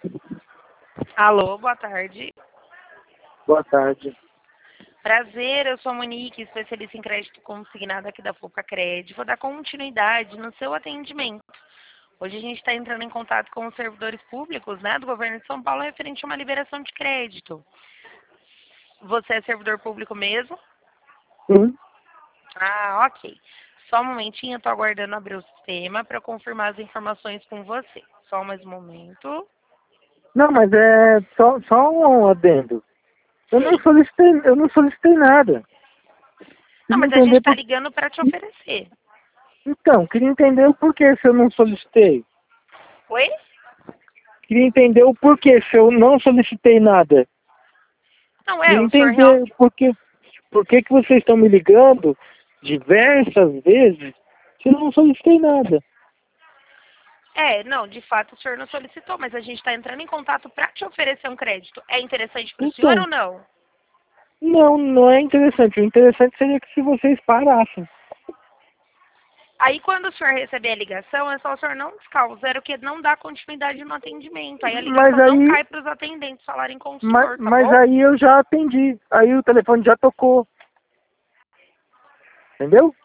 Alô, boa tarde. Boa tarde. Prazer, eu sou a Monique, especialista em crédito consignado aqui da Focacred. Vou dar continuidade no seu atendimento. Hoje a gente está entrando em contato com os servidores públicos, né, do governo de São Paulo referente a uma liberação de crédito. Você é servidor público mesmo? Sim. Ah, ok. Só um momentinho, eu estou aguardando abrir o sistema para confirmar as informações com você. Só mais um momento. Não, mas é só um adendo. Sim. Eu não solicitei nada. Não, Queria mas a gente entender está por... ligando para te oferecer. Então, queria entender o porquê se eu não solicitei. Oi? Queria entender o porquê se eu não solicitei nada. Não, Queria o senhor real... entender por que vocês estão me ligando diversas vezes se eu não solicitei nada. Não, de fato o senhor não solicitou, mas a gente está entrando em contato para te oferecer um crédito. É interessante para o senhor ou Então, não? não é interessante. O interessante seria que se vocês parassem. Aí quando o senhor receber a ligação, é só o senhor não discar o zero que não dá continuidade no atendimento. Aí a Mas ligação não aí, cai para os atendentes falarem com o senhor, tá mas bom? aí eu já atendi. Aí o telefone já tocou. Entendeu?